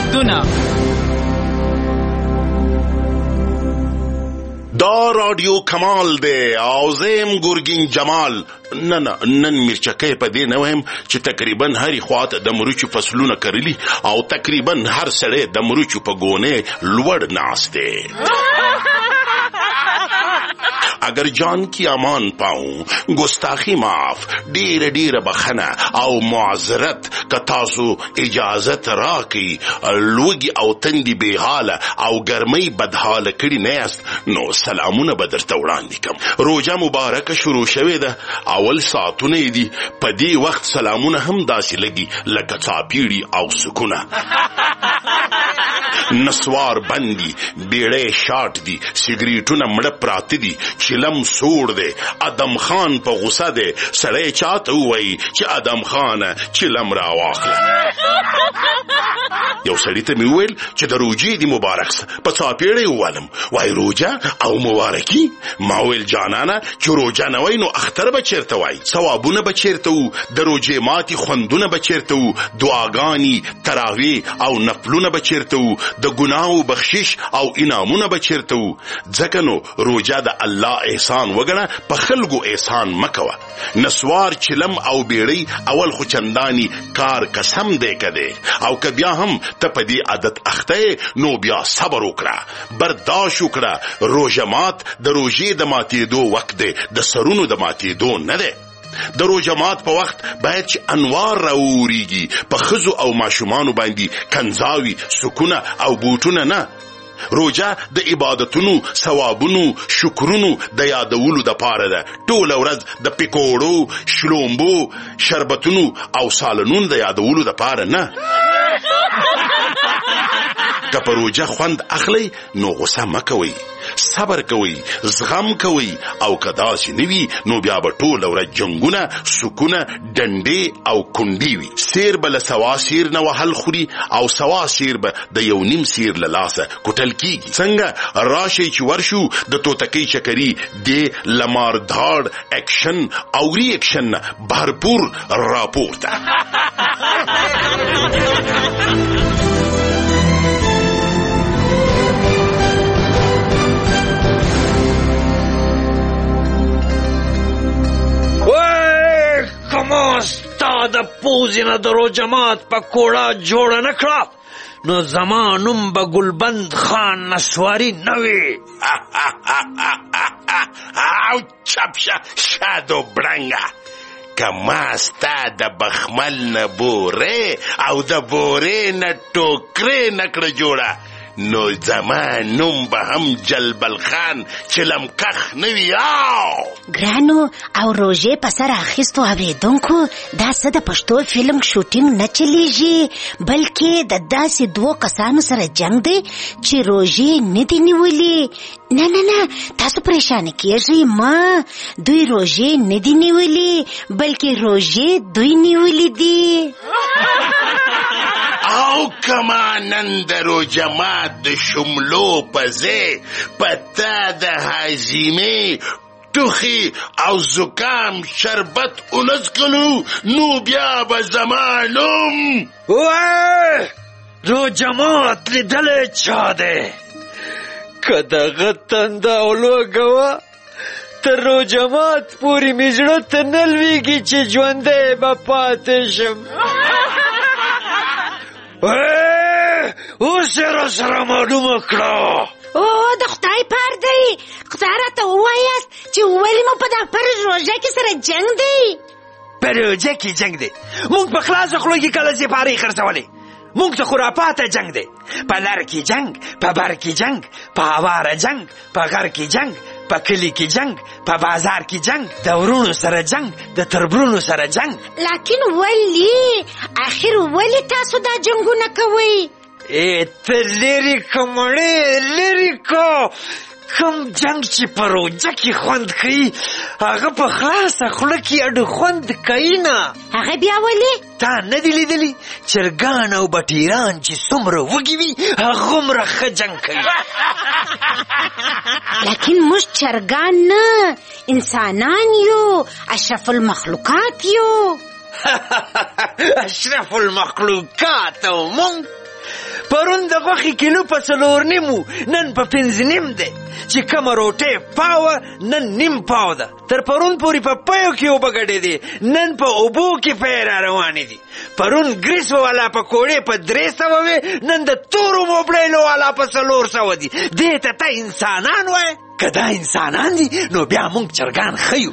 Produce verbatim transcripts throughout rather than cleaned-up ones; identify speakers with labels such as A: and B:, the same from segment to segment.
A: یادونه.
B: دا رادیو کمال دی او زم ګورګین جمال. نه نه نن مرچکه په دې نه وایم چې تقریبا هر خواته د مرچو فصلونه کرلی او تقریبا هر سړی د مرچو په ګونه لوړ ناشته. اگر جان کی امان پاؤں گستاخی معاف ډیر ډیر بخنه او معذرت که تاسو اجازت راکی لوگی او تندی بیحاله او گرمی بدحاله کړي نه است نو سلامونه بدرته وړاندې کوم. روزه مبارکه شروع شوه ده اول ساعتونه دي په دې وخت سلامونه هم داسې لګي لکه څاپیړي او سکونه. نسوار بندي بیړې شاټ دي سیګریټونه مړه پراته دي چلم سوړ دی. ادم خان په غوسه دی سړی چاته وایي چې ادم خان چلم را واخله. یو سړی ته مې وویل چې د روجې دی مبارک سه په څاپېړې ووالم وای روجه او مبارکي. ما ویل جانانه چې روجه نه وای نو اختر به چېرته وای ثوابونه به چېرته وو د روجې ماتې خوندونه به چېرته وو دعاګانې تراویح او نفلونه به چېرته وو د ګناهو بخشش او انعامونه به چېرته وو. ځکه نو روجه د الله احسان وګڼه په خلکو احسان مکوه. نسوار چلم او بیړۍ اول خو چندانی کار قسم دی کده او که بیا هم ته په دې عادت اخته نو بیا صبر وکړه برداشت وکړه. روژه مات د روژې د ماتېدو وخت دی د سرونو د ماتېدو نه دی. د روژه مات په وخت باید چې انوار راوریږي په ښځو او ماشومانو باندې کنځاوي سکونه او بوټونه نه. روژه د عبادتونو ثوابونو شکرونو د یادولو د پاره ده. ټول ورځ د پکوړو شلومبو شربتونو او سالنونو د یادولو د پاره نه. که په روژه خوند اخلی نو غصه مکوئ صبر کوي زغم کوي او که داسې نه وي نو بیا به ټوله ورځ جنګونه سکونه ډنډې او کونډې وي. سیر به له سوا سیر نه وهل خوري او سوا سیر به د یو نیم سیر له لاسه کوټل کیږي. څنګه راشئ چې ورشو د توتکۍ چکري د لمارداړ اکشن او ری اکشن بھرپور راپورته.
C: کما ستا د پوزې نه د روژه مات پکوړه جوړه نه کړه نو زما نوم به ګلبند خان نسواري نه وي.
B: او چپ شه شادو برنګه که ما ستا د بخمل نه بورې او د بورې نه ټوکرې نه کړه جوړه نو زما نوم به هم جلبل خان چلم کخ نوی. آو
D: ګرانو او روژې په سر اخیستو اورېدونکو دا څه د پښتو فلم شوټینګ نه چلیږي بلکې د داسې دوو کسانو سره جنگ دی چې روژې نه دي نیولي. نه نه نه تاسو پریشانه کیږئ ما دوی روژې نه دي نیولي بلکې روژې دوی نیولي دي.
B: او کما نن د روژه مات د شملو پزې پتا د هاضمې ټوخي او زکام شربت اونسکلو نو بیا به زمانم
C: وای روژه مات لیدلی چا دی که دغه تنده او لوږه وه تر روژه مات پورې مې زړه ته نه لوېږي چې ژوندی به پاتې شم. اوس یې را سره معلومه کړه.
D: او د خدای پار دی خدای راته ووایاست چې ولې مو په دا پر روژه کې سره جنگ دی.
C: په روژه کې جنگ دی موږ په خلاصه خولو کې کله سپارې خرڅولې موږ ته خرافاته جنگ دی. په لر کې جنگ په بر کې جنگ په هواره جنگ په غر کې جنگ په کلی کې جنگ په بازار کې جنگ د ورونو سره جنگ د تربرونو سره جنگ.
D: لیکن ولی اخر ولی تاسو دا جنگونه کوئ؟
C: ای ته لرې که مړې لرې که کم جنگ چې په روژه کې خوند کوي هغه په خلاصه خوله کې اډو خوند کوي نه.
D: هغه بیا ولې؟
C: تا نه دي لیدلي چرګان او بټیران چې څومره وږي وي هغومره ښه جنګ کوي.
D: لیکن موږ چرګان نه انسانان یو اشرف المخلوقات یو.
C: اشرف المخلوقات او موږ پرون د غوښې کیلو په څلور نیم و، نن په پنځه نیم دی. چې کومه روټۍ پاوه نن نیم پاو ده. تر پرون پورې په پیو کې اوبه ګډېدې، نن په اوبو کې پی را روانې دي. پرون ګریس والا پکوړې په درې سوه وې، نن د تورو موبړیلو والا په څلور سوه دي. دې ته ته انسانان وایې؟ که دا انسانان دي نو بیا موږ چرګان ښیو.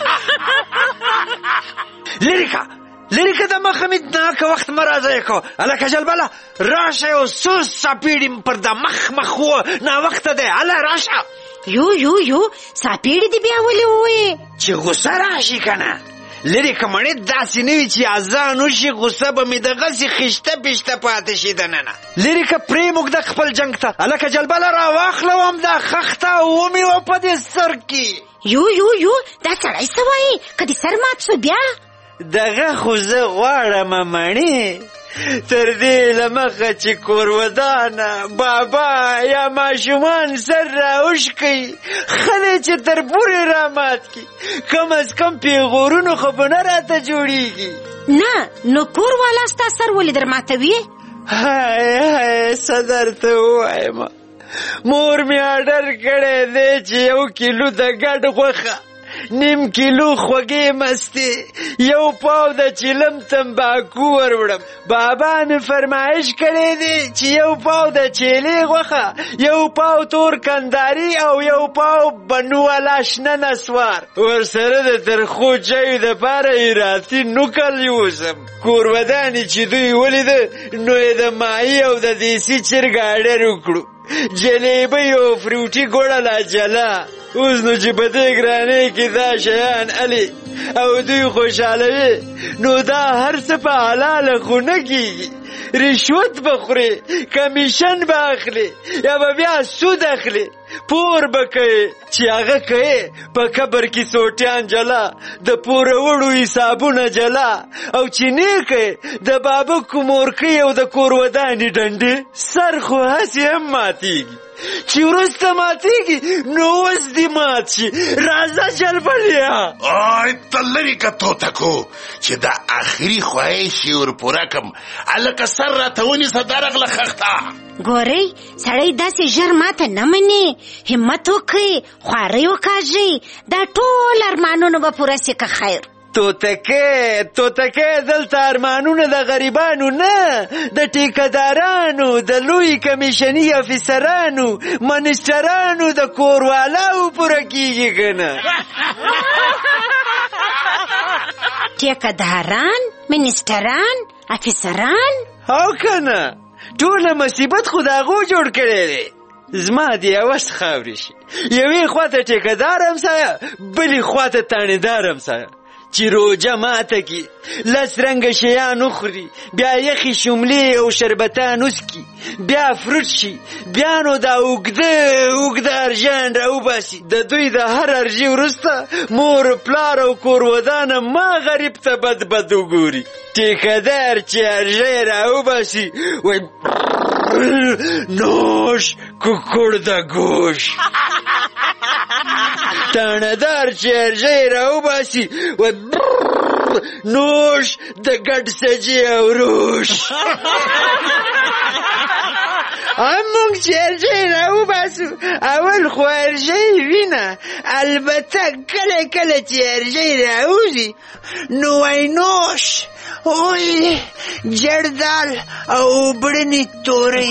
C: لرې که لرې که د مخه مې ناکه وخت مه راضیه کوه. هلکه جلبله راشه یو څو څاپېړې پر د مخ مخ وه، ناوخته دی. هله راشه.
D: یو یو یو څاپېړې دې بیا ولې ووایې؟
C: چې غوسه راشي که نه. لرې که مړې داسې نه وي چې اذان وشي غوسه به مې دغسې خشته پشته پاتې شي دننه. لرې که پرېمږده خپل جنګ ته. هلکه جلبله راواخلوم دا خښته ومې وه په دې سر کې.
D: یو یو یو دا سړی څه وایي؟ که دې سر مات سو بیا؟
C: دغه خو زه غواړمه مڼې، تر دې له مخه چې کورودانه بابا یا ماشومان سر راوش کوي، ښه دی چې تر پورې رامات کي. کم از کم پیغورونو خو به نه راته جوړېږي.
D: نه نو کور والا ستا سر ولې در ماتوي؟
C: هی هی څه درته ووایم، مور مې اډر کړی دی چې یو کیلو د ګډ غوښه، نیم کیلو خوږې مستې، یو پاو د چیلم تمباکو وروړم. بابا مې فرمایش کړی دی چې یو پاو د چیلې غوښه، یو پاو تور کنداري او یو پاو بنو والا شنه نسوار، ورسره د ترخو چایو دپاره ایراتي نوکل یوسم. کورودانې چې دوی ولیده نو یې د ماهي او د دیسي چرګ اډر وکړو. جلیبۍ او فروټي ګوړه لا جلا. اوس نو چې په دې ګرانۍ کې دا شیان الي او دوی خوشحالوي، نو دا هر څه په حلاله خو نه کېږي. رشوت به خورې، کمیشن به اخلي، یا به بیا سود اخلي، پور به کوې چې هغه کوې په قبر کې سوټیان جلا، د پوروړو حسابونه جلا، او چې نه کوې د بابکو مورکۍ او د کورودانې ډنډې. سر خو هسې هم ماتېږي، چې وروسته ماتېږي نو اوس دې مات شي. راځه جلبلیا.
B: آی ته لرې که توتکو چې دا آخري خواهش یې ورپوره کړم. هلکه سر راته ونیسه درغله خښته.
D: ګورئ سړی داسې ژر ماته نه مني. همت وکړئ، خوارۍ وکاږئ، دا ټول ارمانونه به پوره سي که خیر.
C: توتکې توتکې دلته ارمانونه د غریبانو نه، د ټیکهدارانو، د لوی کمیشني افیسرانو، منسټرانو، د کوروالاو پوره کېږي که نه.
D: ټیکهداران، منسټران، افیسران
C: او که نه، ټوله مصیبت خو د هغو جوړ کړی دی. زما د یوس خاورې شي، یوې خوا ته ټیکهدار همسایه، بلې خوا ته تاڼېدار همسایه. چې روجه ماته کي، لس رنګه شیان وخوري، بیا یخې شملې او شربتان وسکي، بیا فروټ شي، بیا نو دا اوږده اوږده ارژان راوباسي. د دوی د هر ارژي وروسته مور پلار او کورودانه ما غریب ته بد بد وګوري. ټیکهدار چې ارژی راوباسي وایي نوش ککړ د ګوش. تاڼهدار چې ارژی راوباسي وایي نوش د ګډ سجې او روش. موږ چې ارژی راوباسو اول خو ارژی وینه، البته کله کله چې ارژی راوځي نو وایي نوش اوی جردال او بړنې تورې.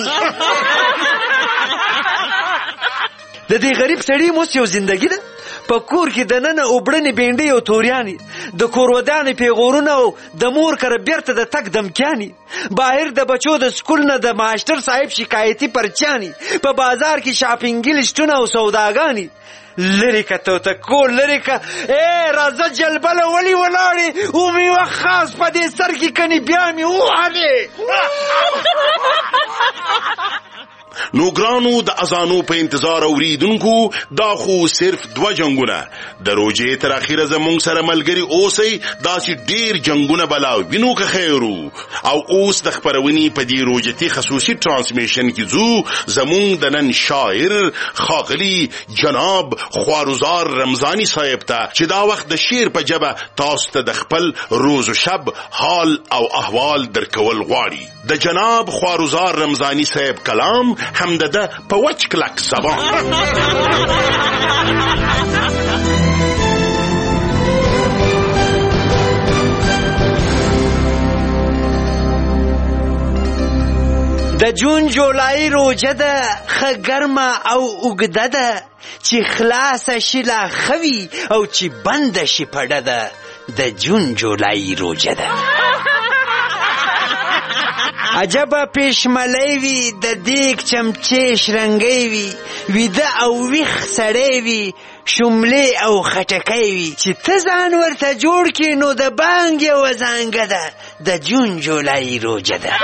C: د دې غریب سړي موس یو زندگی ده. په کور کې دننه اوبړنې بینډۍ او توریانې، د کورودانې پیغورونه او د مور کره بیرته د تګ دمکیانې، بهر د بچو د سکول نه د ماشټر صاحب شکایتي پرچیانې، په بازار کې شاپینګي لسټونه او سوداګانې. لرې که توتکو لرې که. ای راځه جلبله ولې ولاړې؟ ومې وه خاص په دې سر کې کنې بیا مې ووهلې.
B: نو ګرانو د اذانو په انتظار اوریدونکو دا خو صرف دوه جنگونه د روجې تر اخیره زمونږ سره ملګری اوسئ. داسې ډیر جنگونه بلا وینو که خیرو. او اوس د خپرونې په دې روجتي خصوصي ترانسمیشن کې ځو زمونږ د نن شاعر ښاغلي جناب خواروزار رمضاني صاحب ته چې دا وخت د شعر په ژبه تاسو ته د خپل روز و شب حال او احوال درکول غواړي. د جناب خواروزار رمضاني صاحب کلام هم د ده په وچ کلک زبان.
C: د جون جولای روجه ده ښه ګرمه او اوږده ده چې خلاصه شي لا ښه وي او چې بنده شي پړه ده د جون جولای روجه ده. عجبه پیشملی وي د دیګ چمچې شرنګی وي ویده او ویښ سړی وي شملې او خټکی وي چې ته ځان ورته جوړ کړې نو د بانګ یوه زانګه ده د جون جولای روجه ده.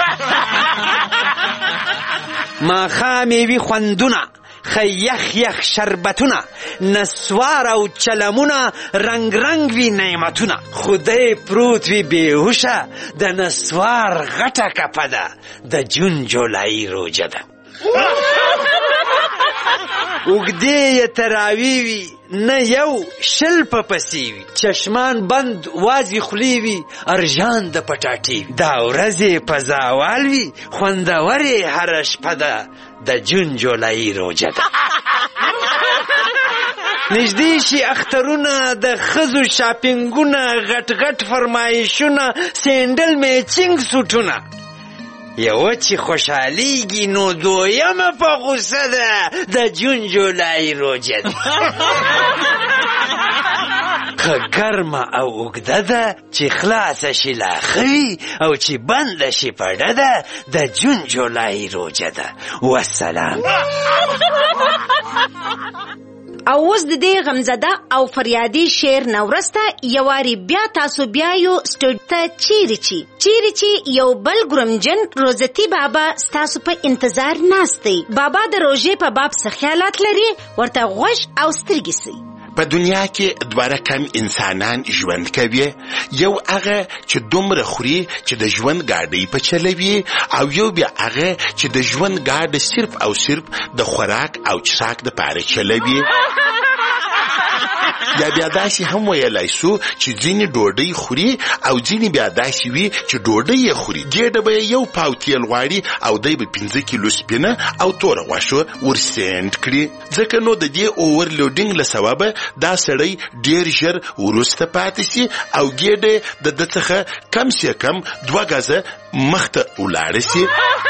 C: ماښامې وي خوندونه ښه یخ یخ شربتونه نسوار او چلمونه رنگ رنگ وي نعمتونه خدای پروت وي بېهوشه د نسوار غټه کپه ده د جون جولای روجه ده. اوږدې یې تراوی وي نه یو شل په پسې وي چشمان بند وازې خولې وي ارژان د پټاټې وي دا ورځې په زاوال وي خوندورې هره شپه ده د جون جولای روجه ده. نږدې شي اخترونه د ښځو شاپینګونه غټ غټ فرمایشونه سینډل میچینګ سوټونه یوه چې خوشحالیږي نو دویمه په غوسه ده د جون جولای روجه ده. ښه ګرمه او اوږده ده چې خلاصه شي لا ښه وي او چې بنده شي پړه ده د جون جولای روجه ده. والسلام.
D: او اوس د دې غمزده او فریادي شعر نه وروسته یوارې بیا تاسو بیا یو سټوډیو ته چیرې چی چیرې چی یو بل ګرمجن روزتي بابا ستاسو په انتظار ناست دی. بابا د روژې په باب څه خیالات لري ورته غوږ او سترګې سئ.
B: په دنیا کې دوه رقم انسانان ژوند کوي. یو هغه چې دومره خوري چې د ژوند ګاډۍ په چلوي او یو بیا هغه چې د ژوند ګاډه صرف او صرف د خوراک او څښاک دپاره چلوي. یا بیا داسې هم ویلی سو چې ځینې ډوډۍ خوري او ځینې بیا داسې وي چې ډوډۍ یې خوري ګېډه به یې یو پاو تیل غواړي او دی به پنځه کیلو سپینه او توره غوښه ورسینډ کړي. ځکه نو د دې اوورلوډینګ له سببه دا سړی ډېر ژر وروسته پاتې سي او ګېډه د ده څخه کم سې کم دوه ګزه مخته ولاړه سي.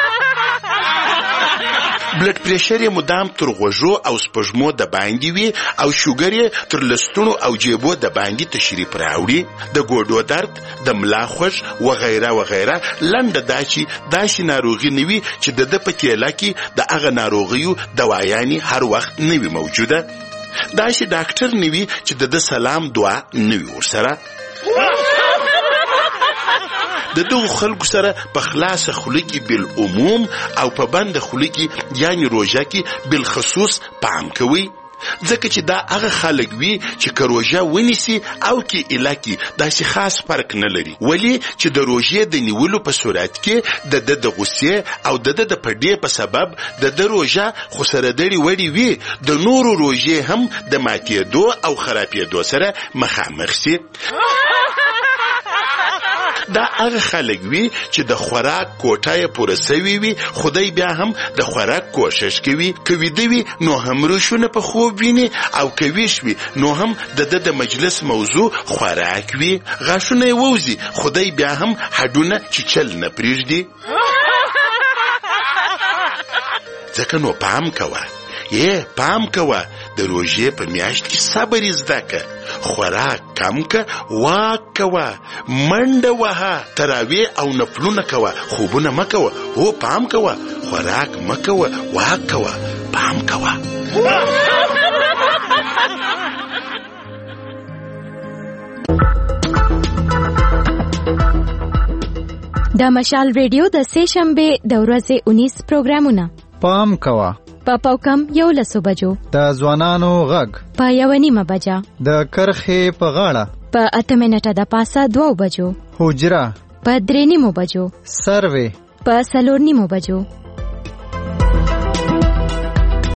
B: بلډ پریشر یې مدام تر غوږو او سپږمو د باندې وي او شوګر یې تر لستونو او جیبو د باندې تشریف راوړي. د ګوډو درد د ملا خوږ وغیره وغیره. لنډه دا چې داسې ناروغي نه وي چې د ده په کیله کې د هغه ناروغیو دوایانې هر وخت نه وي موجوده. داسې ډاکټر نه وي چې د ده سلام دعا نه وي ورسره. د دغو خلکو سره په خلاصه خوله کې بالعموم او په بنده خوله کې یعنی روژه کې بالخصوص پام کوئ. ځکه چې دا هغه خلک وي چې که روژه ونیسي او کې ایله کې داسې خاص فرق نه لري. ولې چې د روژې د نیولو په صورت کې د ده د غوسې او د ده د پډې په سبب د ده روژه خو سره دړې وړې وي د نورو روژې هم د ماتېدو او خرابېدو سره مخامخ سي. دا هغه خلک وي چې د خوراک کوټه یې پوره سوي وي خدای بیا هم د خوراک کوشش کوي. که ویده وي نو هم روشونه په خوب ویني او که ویښ وي نو هم د ده د مجلس موضوع خوراک وي. غاښونه یې ووځي خدای بیا هم هډونه چیچل نه پرېږدي. ځکه نو پام کوه یې پام کوه د روژې په میاشت کې صبر زده که خوراک کم که واک کوه منډه وهه تراویح او نفلونه کوه خوبونه مه کوه هو پام کوه خوراک مه کوه واک کوه پام کوه.
A: د مشال ریډیو د سه شنبه د ورځې اونیس پروګرامونه پام کوه.
E: په پاوکم یو لسو بجو.
A: د ځوانانو غږ
E: په یو نیمه بجه.
A: د کرخې په غاړه
E: په اته منټه د پاسه دوه بجو.
A: حجره
E: په درې نیمو بجو.
A: سروې
E: په څلور نیمو بجو.